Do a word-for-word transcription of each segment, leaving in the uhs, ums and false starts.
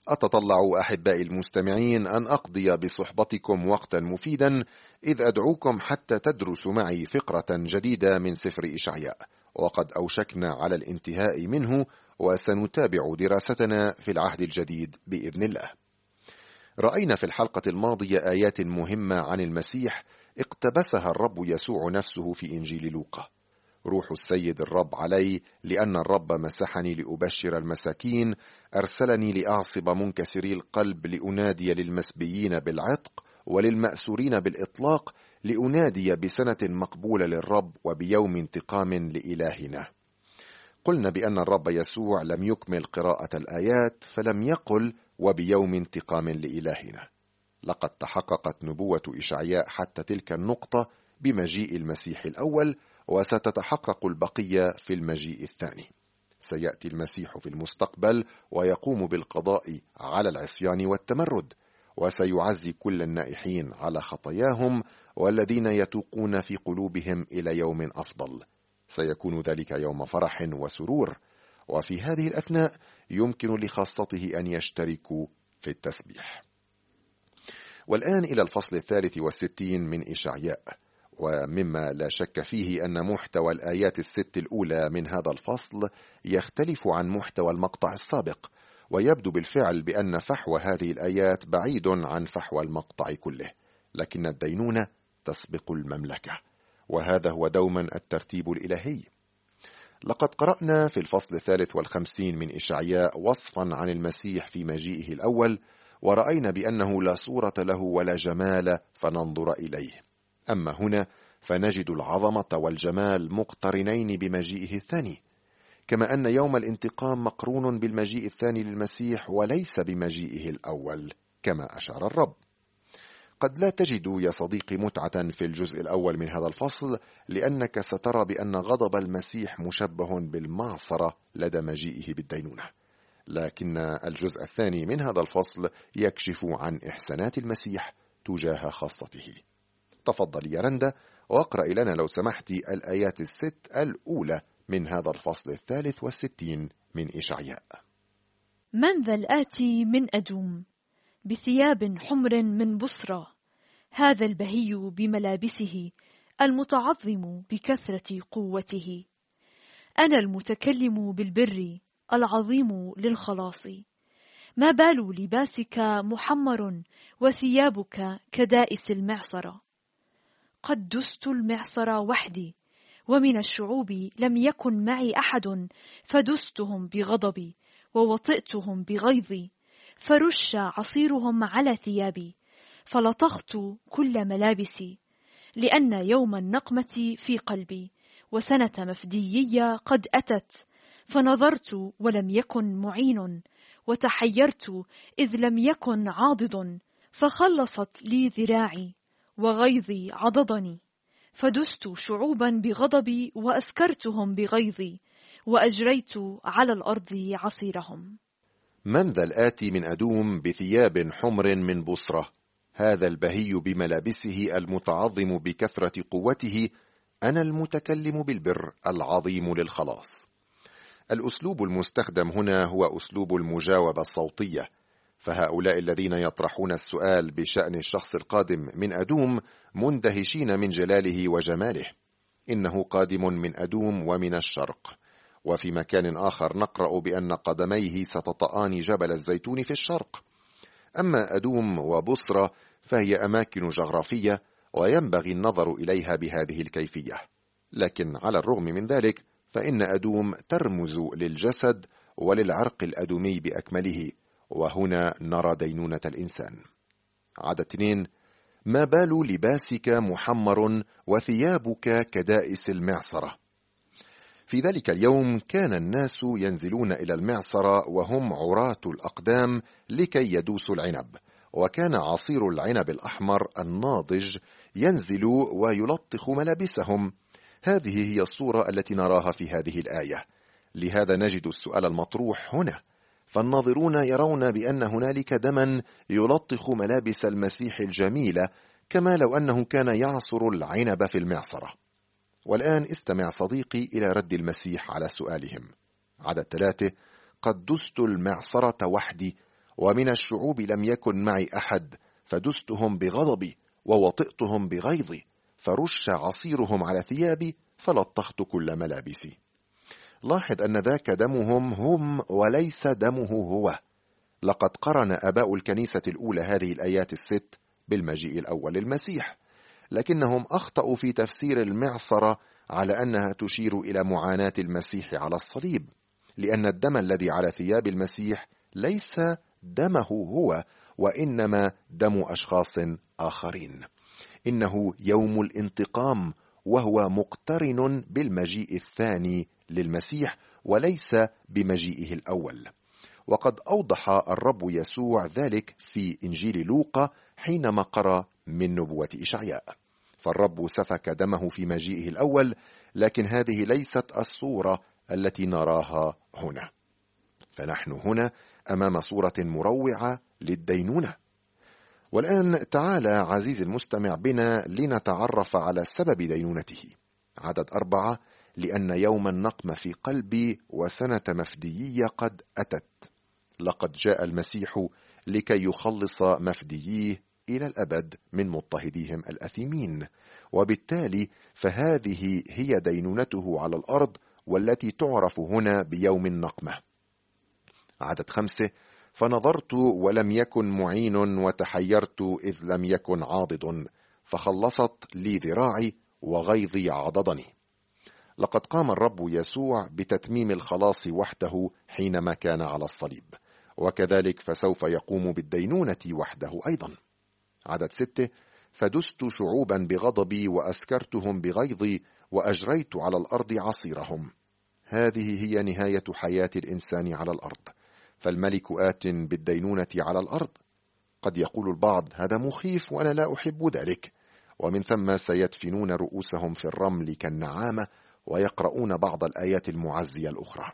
أتطلع أحبائي المستمعين أن أقضي بصحبتكم وقتا مفيدا، إذ أدعوكم حتى تدرسوا معي فقرة جديدة من سفر إشعياء، وقد أوشكنا على الانتهاء منه، وسنتابع دراستنا في العهد الجديد بإذن الله. رأينا في الحلقة الماضية آيات مهمة عن المسيح اقتبسها الرب يسوع نفسه في إنجيل لوقا. روح السيد الرب علي، لأن الرب مسحني لأبشر المساكين، أرسلني لأعصب منكسري القلب، لأنادي للمسبيين بالعتق وللمأسورين بالإطلاق، لأنادي بسنة مقبولة للرب وبيوم انتقام لإلهنا. قلنا بأن الرب يسوع لم يكمل قراءة الآيات، فلم يقل وبيوم انتقام لإلهنا. لقد تحققت نبوة إشعياء حتى تلك النقطة بمجيء المسيح الأول، وستتحقق البقية في المجيء الثاني. سيأتي المسيح في المستقبل ويقوم بالقضاء على العصيان والتمرد، وسيعزي كل النائحين على خطاياهم والذين يتوقون في قلوبهم إلى يوم أفضل. سيكون ذلك يوم فرح وسرور، وفي هذه الأثناء يمكن لخاصته أن يشتركوا في التسبيح. والآن إلى الفصل الثالث والستين من إشعياء، ومما لا شك فيه أن محتوى الآيات الست الأولى من هذا الفصل يختلف عن محتوى المقطع السابق، ويبدو بالفعل بأن فحوى هذه الآيات بعيد عن فحوى المقطع كله، لكن الدينونة تسبق المملكة، وهذا هو دوما الترتيب الإلهي. لقد قرأنا في الفصل الثالث والخمسين من إشعياء وصفا عن المسيح في مجيئه الأول، ورأينا بأنه لا صورة له ولا جمال فننظر إليه. أما هنا فنجد العظمة والجمال مقترنين بمجيئه الثاني، كما أن يوم الانتقام مقرون بالمجيء الثاني للمسيح وليس بمجيئه الأول كما أشار الرب. قد لا تجد يا صديقي متعة في الجزء الأول من هذا الفصل، لأنك سترى بأن غضب المسيح مشبه بالمعصرة لدى مجيئه بالدينونة، لكن الجزء الثاني من هذا الفصل يكشف عن إحسانات المسيح تجاه خاصته. تفضل يا رندا واقرأ لنا لو سمحت الآيات الست الأولى من هذا الفصل الثالث والستين من إشعياء. من ذا الآتي من أدوم بثياب حمر من بصرة، هذا البهي بملابسه المتعظم بكثرة قوته. أنا المتكلم بالبر العظيم للخلاص. ما بال لباسك محمر وثيابك كدائس المعصرة. قد دست المعصر وحدي، ومن الشعوب لم يكن معي أحد، فدستهم بغضبي ووطئتهم بغيظي، فرش عصيرهم على ثيابي، فلطخت كل ملابسي، لأن يوم النقمة في قلبي، وسنة مفديية قد أتت، فنظرت ولم يكن معين، وتحيرت إذ لم يكن عاضد، فخلصت لي ذراعي وغيظي عضضني، فدست شعوبا بغضبي وأسكرتهم بغيظي، وأجريت على الأرض عصيرهم. من ذا الآتي من أدوم بثياب حمر من بصرة، هذا البهي بملابسه المتعظم بكثرة قوته، أنا المتكلم بالبر العظيم للخلاص. الأسلوب المستخدم هنا هو أسلوب المجاوبة الصوتية، فهؤلاء الذين يطرحون السؤال بشأن الشخص القادم من أدوم مندهشين من جلاله وجماله. إنه قادم من أدوم ومن الشرق. وفي مكان آخر نقرأ بأن قدميه ستطأان جبل الزيتون في الشرق. أما أدوم وبصرة فهي أماكن جغرافية وينبغي النظر إليها بهذه الكيفية، لكن على الرغم من ذلك فإن أدوم ترمز للجسد وللعرق الأدومي بأكمله، وهنا نرى دينونة الإنسان. عدد اثنين: ما بال لباسك محمر وثيابك كدائس المعصرة. في ذلك اليوم كان الناس ينزلون إلى المعصرة وهم عراة الأقدام لكي يدوسوا العنب، وكان عصير العنب الأحمر الناضج ينزل ويلطخ ملابسهم. هذه هي الصورة التي نراها في هذه الآية. لهذا نجد السؤال المطروح هنا، فالناظرون يرون بأن هنالك دما يلطخ ملابس المسيح الجميلة، كما لو أنه كان يعصر العنب في المعصرة. والآن استمع صديقي إلى رد المسيح على سؤالهم. عدد ثلاثة: قد دست المعصرة وحدي، ومن الشعوب لم يكن معي أحد، فدستهم بغضبي ووطئتهم بغيظي، فرش عصيرهم على ثيابي فلطخت كل ملابسي. لاحظ أن ذاك دمهم هم وليس دمه هو. لقد قرن آباء الكنيسة الأولى هذه الآيات الست بالمجيء الأول للمسيح، لكنهم أخطأوا في تفسير المعصرة على أنها تشير إلى معاناة المسيح على الصليب، لأن الدم الذي على ثياب المسيح ليس دمه هو، وإنما دم أشخاص آخرين. إنه يوم الانتقام، وهو مقترن بالمجيء الثاني للمسيح وليس بمجيئه الأول. وقد أوضح الرب يسوع ذلك في إنجيل لوقا حينما قرأ من نبوة إشعياء. فالرب سفك دمه في مجيئه الأول، لكن هذه ليست الصورة التي نراها هنا. فنحن هنا أمام صورة مروعة للدينونة. والآن تعالى عزيزي المستمع بنا لنتعرف على سبب دينونته. عدد أربعة: لأن يوم النقم في قلبي وسنة مفديي قد أتت. لقد جاء المسيح لكي يخلص مفدييه إلى الأبد من مضطهديهم الأثيمين، وبالتالي فهذه هي دينونته على الأرض، والتي تعرف هنا بيوم النقمة. عدد خمسة: فنظرت ولم يكن معين، وتحيرت إذ لم يكن عاضد، فخلصت لي ذراعي وغيظي عضدني. لقد قام الرب يسوع بتتميم الخلاص وحده حينما كان على الصليب، وكذلك فسوف يقوم بالدينونة وحده أيضا. عدد ستة: فدست شعوبا بغضبي وأسكرتهم بغيظي وأجريت على الأرض عصيرهم. هذه هي نهاية حياة الإنسان على الأرض، فالملك آت بالدينونة على الأرض. قد يقول البعض: هذا مخيف وأنا لا أحب ذلك، ومن ثم سيدفنون رؤوسهم في الرمل كالنعامة ويقرؤون بعض الآيات المعزية الأخرى.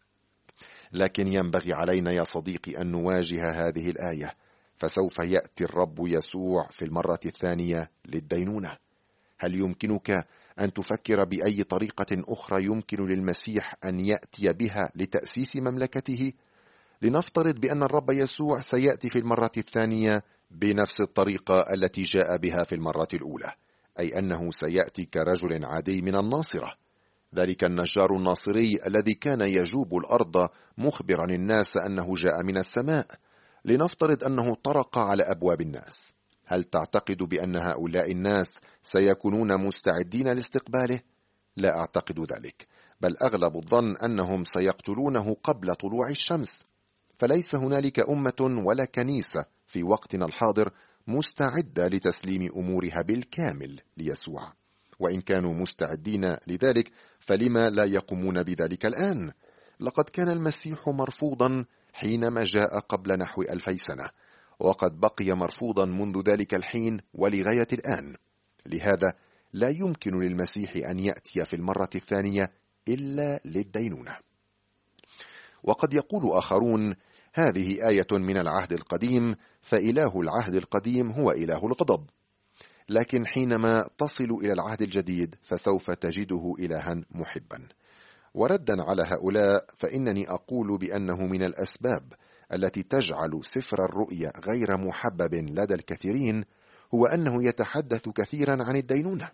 لكن ينبغي علينا يا صديقي أن نواجه هذه الآية، فسوف يأتي الرب يسوع في المرة الثانية للدينونة. هل يمكنك أن تفكر بأي طريقة أخرى يمكن للمسيح أن يأتي بها لتأسيس مملكته؟ لنفترض بأن الرب يسوع سيأتي في المرة الثانية بنفس الطريقة التي جاء بها في المرة الأولى، أي أنه سيأتي كرجل عادي من الناصرة، ذلك النجار الناصري الذي كان يجوب الأرض مخبرا الناس أنه جاء من السماء. لنفترض أنه طرق على أبواب الناس. هل تعتقد بأن هؤلاء الناس سيكونون مستعدين لاستقباله؟ لا أعتقد ذلك، بل أغلب الظن أنهم سيقتلونه قبل طلوع الشمس. فليس هنالك أمة ولا كنيسة في وقتنا الحاضر مستعدة لتسليم أمورها بالكامل ليسوع، وإن كانوا مستعدين لذلك فلما لا يقومون بذلك الآن؟ لقد كان المسيح مرفوضا حينما جاء قبل نحو ألفي سنة، وقد بقي مرفوضا منذ ذلك الحين ولغاية الآن. لهذا لا يمكن للمسيح أن يأتي في المرة الثانية إلا للدينونة. وقد يقول آخرون: هذه آية من العهد القديم، فإله العهد القديم هو إله الغضب. لكن حينما تصل إلى العهد الجديد فسوف تجده إلها محبا. وردا على هؤلاء فإنني أقول بأنه من الأسباب التي تجعل سفر الرؤيا غير محبب لدى الكثيرين هو أنه يتحدث كثيرا عن الدينونة.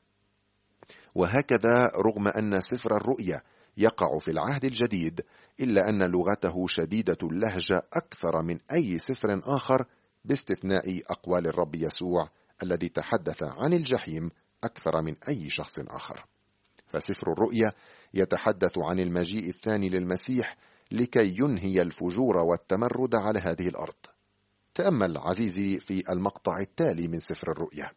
وهكذا رغم أن سفر الرؤيا يقع في العهد الجديد، إلا أن لغته شديدة اللهجة أكثر من أي سفر آخر، باستثناء أقوال الرب يسوع الذي تحدث عن الجحيم أكثر من أي شخص آخر. فسفر الرؤيا يتحدث عن المجيء الثاني للمسيح لكي ينهي الفجور والتمرد على هذه الأرض. تأمل عزيزي في المقطع التالي من سفر الرؤيا: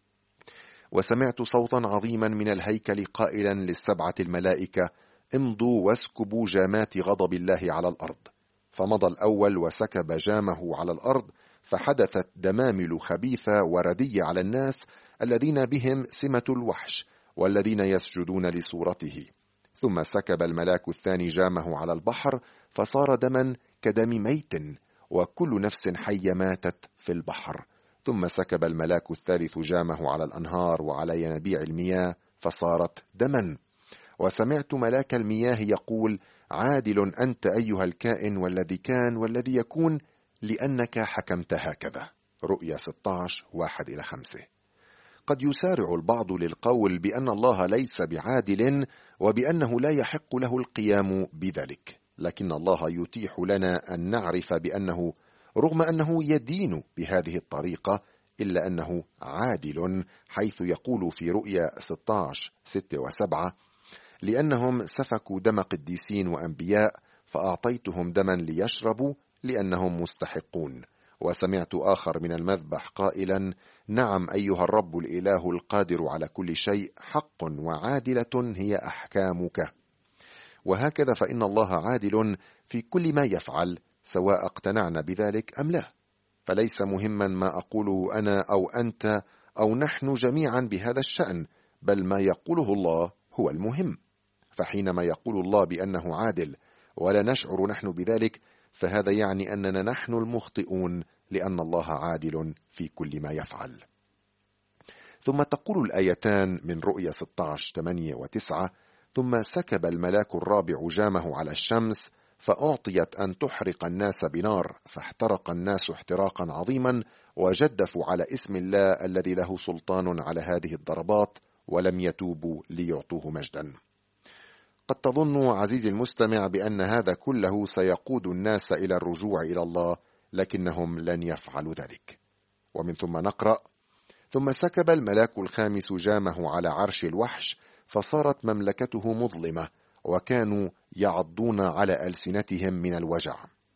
وسمعت صوتا عظيما من الهيكل قائلا للسبعة الملائكة: امضوا واسكبوا جامات غضب الله على الأرض. فمضى الأول وسكب جامه على الأرض، فحدثت دمامل خبيثة وردية على الناس الذين بهم سمة الوحش والذين يسجدون لصورته. ثم سكب الملاك الثاني جامه على البحر، فصار دما كدم ميت، وكل نفس حية ماتت في البحر. ثم سكب الملاك الثالث جامه على الأنهار وعلى ينابيع المياه، فصارت دما. وسمعت ملاك المياه يقول: عادل أنت أيها الكائن والذي كان والذي يكون، لأنك حكمت هكذا. رؤيا ستة عشر واحد إلى خمسة. قد يسارع البعض للقول بأن الله ليس بعادل وبأنه لا يحق له القيام بذلك، لكن الله يتيح لنا أن نعرف بأنه رغم أنه يدين بهذه الطريقة إلا أنه عادل، حيث يقول في رؤيا ستة عشر ستة وسبعة: لأنهم سفكوا دم قديسين وأنبياء فأعطيتهم دما ليشربوا لأنهم مستحقون. وسمعت آخر من المذبح قائلا: نعم أيها الرب الإله القادر على كل شيء، حق وعادلة هي أحكامك. وهكذا فإن الله عادل في كل ما يفعل، سواء اقتنعنا بذلك أم لا. فليس مهما ما أقوله أنا أو أنت أو نحن جميعا بهذا الشأن، بل ما يقوله الله هو المهم. فحينما يقول الله بأنه عادل ولا نشعر نحن بذلك، فهذا يعني أننا نحن المخطئون، لأن الله عادل في كل ما يفعل. ثم تقول الآيتان من رؤيا ستة عشر ثمانية وتسعة: ثم سكب الملاك الرابع جامه على الشمس فأعطيت أن تحرق الناس بنار، فاحترق الناس احتراقا عظيما، وجدفوا على اسم الله الذي له سلطان على هذه الضربات، ولم يتوبوا ليعطوه مجدا. قد تظن عزيزي المستمع بأن هذا كله سيقود الناس إلى الرجوع إلى الله، لكنهم لن يفعلوا ذلك. ومن ثم نقرأ: ثم سكب الملاك الخامس جامه على عرش الوحش، فصارت مملكته مظلمة، وكانوا يعضون على ألسنتهم من الوجع.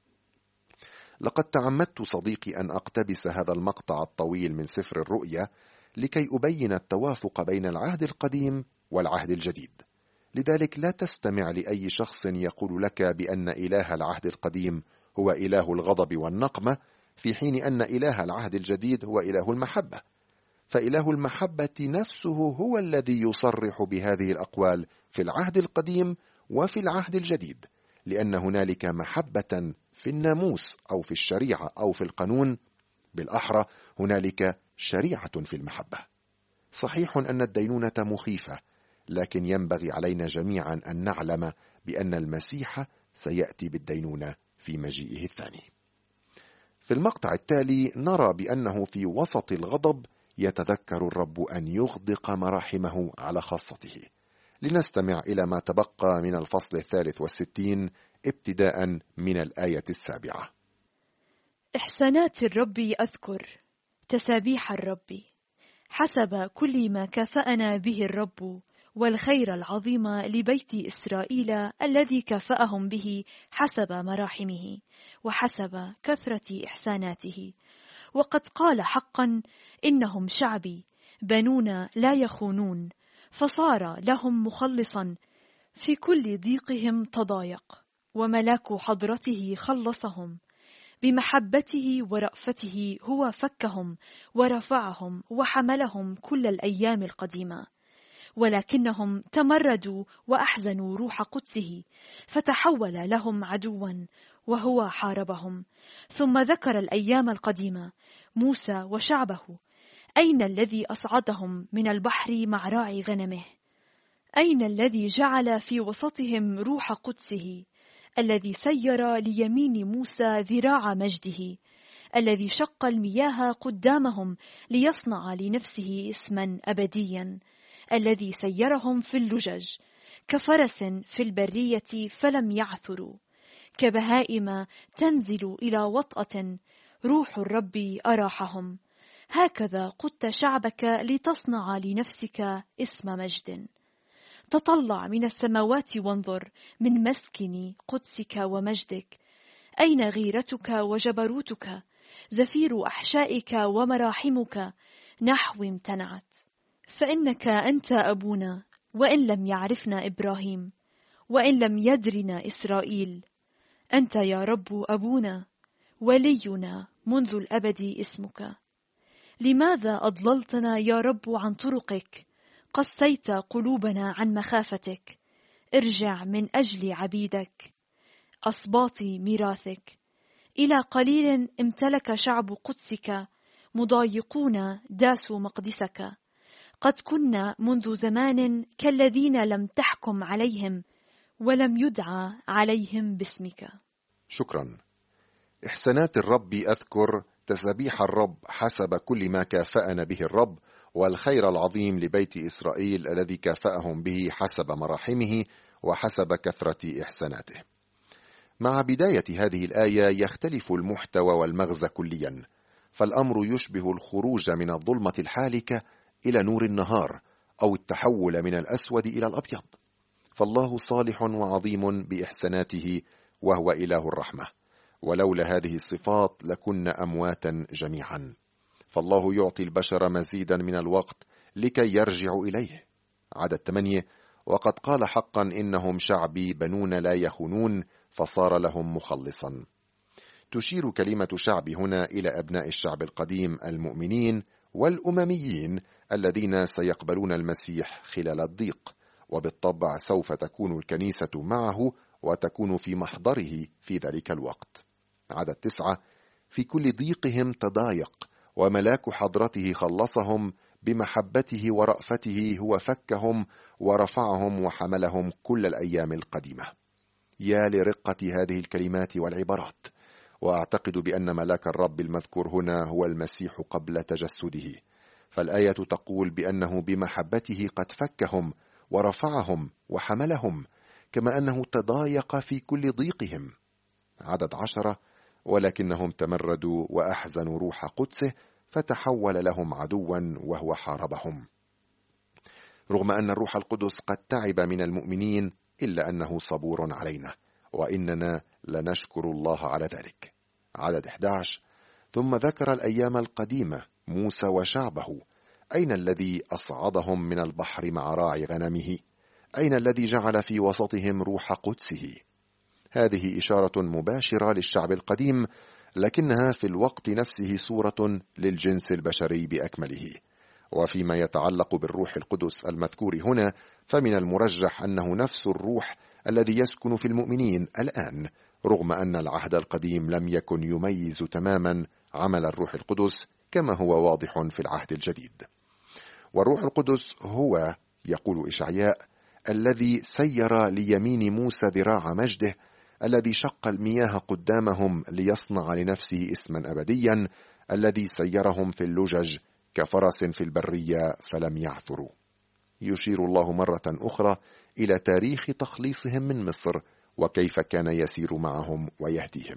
لقد تعمدت صديقي أن أقتبس هذا المقطع الطويل من سفر الرؤيا لكي أبين التوافق بين العهد القديم والعهد الجديد. لذلك لا تستمع لأي شخص يقول لك بأن إله العهد القديم هو إله الغضب والنقمة، في حين أن إله العهد الجديد هو إله المحبة. فإله المحبة نفسه هو الذي يصرح بهذه الأقوال في العهد القديم وفي العهد الجديد، لأن هنالك محبة في الناموس أو في الشريعة أو في القانون، بالأحرى هنالك شريعة في المحبة. صحيح أن الدينونة مخيفة، لكن ينبغي علينا جميعا أن نعلم بأن المسيح سيأتي بالدينونة في مجيئه الثاني. في المقطع التالي نرى بأنه في وسط الغضب يتذكر الرب أن يغدق مراحمه على خاصته. لنستمع إلى ما تبقى من الفصل الثالث والستين ابتداء من الآية السابعة. إحسانات الرب أذكر، تسابيح الرب، حسب كل ما كافأنا به الرب، والخير العظيم لبيت إسرائيل الذي كافأهم به حسب مراحمه وحسب كثرة إحساناته. وقد قال حقا: إنهم شعبي بنون لا يخونون، فصار لهم مخلصا في كل ضيقهم تضايق، وملاك حضرته خلصهم، بمحبته ورأفته هو فكهم ورفعهم وحملهم كل الأيام القديمة. ولكنهم تمردوا وأحزنوا روح قدسه، فتحول لهم عدوا وهو حاربهم. ثم ذكر الأيام القديمة، موسى وشعبه، أين الذي أصعدهم من البحر مع راعي غنمه؟ أين الذي جعل في وسطهم روح قدسه؟ الذي سير ليمين موسى ذراع مجده، الذي شق المياه قدامهم ليصنع لنفسه اسما أبديا، الذي سيرهم في اللجج كفرس في البرية فلم يعثروا، كبهائم تنزل إلى وطأة، روح الرب أراحهم. هكذا قدت شعبك لتصنع لنفسك اسم مجد. تطلع من السماوات وانظر من مسكن قدسك ومجدك. أين غيرتك وجبروتك؟ زفير أحشائك ومراحمك نحو امتنعت. فإنك أنت أبونا، وإن لم يعرفنا إبراهيم، وإن لم يدرنا إسرائيل. أنت يا رب أبونا، ولينا منذ الأبد اسمك. لماذا أضللتنا يا رب عن طرقك؟ قسيت قلوبنا عن مخافتك. ارجع من أجل عبيدك، أصباط ميراثك. إلى قليل امتلك شعب قدسك، مضايقون داسوا مقدسك. قد كنا منذ زمان كالذين لم تحكم عليهم، ولم يدعى عليهم باسمك. شكرا. إحسانات الرب أذكر، تسبيح الرب حسب كل ما كافأنا به الرب، والخير العظيم لبيت إسرائيل الذي كافأهم به حسب مراحمه وحسب كثرة إحساناته. مع بداية هذه الآية يختلف المحتوى والمغزى كليا، فالأمر يشبه الخروج من الظلمة الحالكة إلى نور النهار، أو التحول من الأسود إلى الأبيض. فالله صالح وعظيم بإحساناته، وهو إله الرحمة، ولولا هذه الصفات لكنا أمواتا جميعا. فالله يعطي البشر مزيدا من الوقت لكي يرجعوا إليه. عدد ثمانية: وقد قال حقا إنهم شعبي بنون لا يخونون، فصار لهم مخلصا. تشير كلمة شعب هنا إلى أبناء الشعب القديم المؤمنين والأمميين الذين سيقبلون المسيح خلال الضيق، وبالطبع سوف تكون الكنيسة معه وتكون في محضره في ذلك الوقت. عدد تسعة: في كل ضيقهم تضايق، وملاك حضرته خلصهم، بمحبته ورأفته هو فكهم ورفعهم وحملهم كل الأيام القديمة. يا لرقة هذه الكلمات والعبارات! وأعتقد بأن ملاك الرب المذكور هنا هو المسيح قبل تجسده، فالآية تقول بأنه بمحبته قد فكهم ورفعهم وحملهم، كما أنه تضايق في كل ضيقهم. عدد عشرة: ولكنهم تمردوا وأحزنوا روح قدسه، فتحول لهم عدوا وهو حاربهم. رغم أن الروح القدس قد تعب من المؤمنين، إلا أنه صبور علينا، وإننا لنشكر الله على ذلك. عدد أحد عشر: ثم ذكر الأيام القديمة موسى وشعبه، أين الذي أصعدهم من البحر مع راعي غنمه؟ أين الذي جعل في وسطهم روح قدسه؟ هذه إشارة مباشرة للشعب القديم، لكنها في الوقت نفسه صورة للجنس البشري بأكمله. وفيما يتعلق بالروح القدس المذكور هنا، فمن المرجح أنه نفس الروح الذي يسكن في المؤمنين الآن، رغم أن العهد القديم لم يكن يميز تماما عمل الروح القدس كما هو واضح في العهد الجديد. والروح القدس هو، يقول إشعياء، الذي سير ليمين موسى ذراع مجده، الذي شق المياه قدامهم ليصنع لنفسه اسما أبديا، الذي سيرهم في اللجج كفرس في البرية فلم يعثروا. يشير الله مرة أخرى إلى تاريخ تخليصهم من مصر، وكيف كان يسير معهم ويهديهم.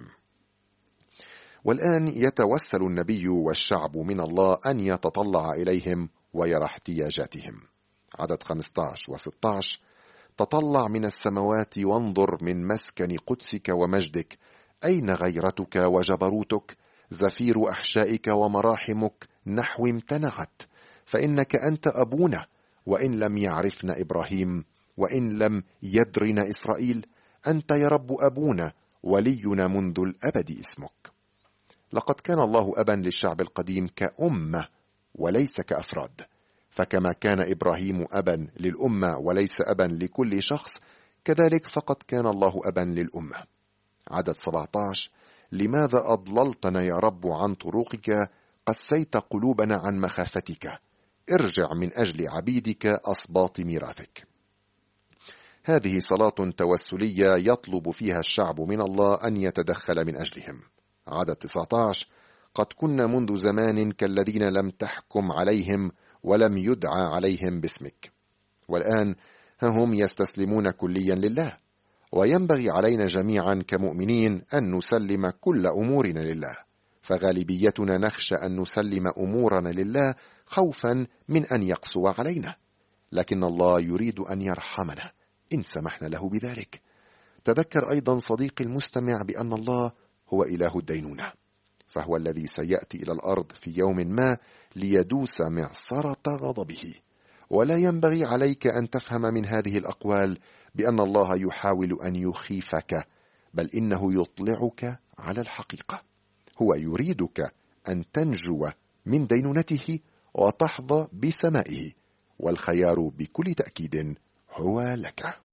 والآن يتوسل النبي والشعب من الله أن يتطلع إليهم ويرى احتياجاتهم. عدد خمسة عشر و ستة عشر: تطلع من السماوات وانظر من مسكن قدسك ومجدك، أين غيرتك وجبروتك؟ زفير أحشائك ومراحمك نحو امتنعت، فإنك أنت أبونا، وإن لم يعرفنا إبراهيم، وإن لم يدرنا إسرائيل، أنت يا رب أبونا ولينا منذ الأبد اسمك. لقد كان الله أبا للشعب القديم كأمة وليس كأفراد، فكما كان إبراهيم أبا للأمة وليس أبا لكل شخص، كذلك فقد كان الله أبا للأمة. عدد سبعة عشر: لماذا أضللتنا يا رب عن طرقك؟ قسيت قلوبنا عن مخافتك، ارجع من أجل عبيدك أصباط ميراثك. هذه صلاة توسلية يطلب فيها الشعب من الله أن يتدخل من أجلهم. عدد تسعة عشر: قد كنا منذ زمان كالذين لم تحكم عليهم ولم يدعى عليهم باسمك، والآن هم يستسلمون كليا لله. وينبغي علينا جميعا كمؤمنين أن نسلم كل أمورنا لله، فغالبيتنا نخشى أن نسلم أمورنا لله خوفا من أن يقسو علينا، لكن الله يريد أن يرحمنا إن سمحنا له بذلك. تذكر أيضا صديقي المستمع بأن الله هو إله الدينونة، فهو الذي سيأتي إلى الأرض في يوم ما ليدوس معصرة غضبه. ولا ينبغي عليك أن تفهم من هذه الأقوال بأن الله يحاول أن يخيفك، بل إنه يطلعك على الحقيقة. هو يريدك أن تنجو من دينونته وتحظى بسمائه، والخيار بكل تأكيد هو لك.